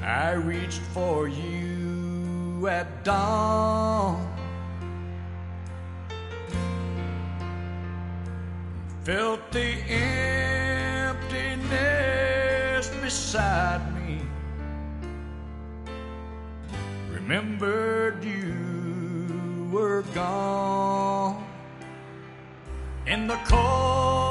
I reached for you at dawn. Felt the emptiness beside me. Remembered you were gone. In the cold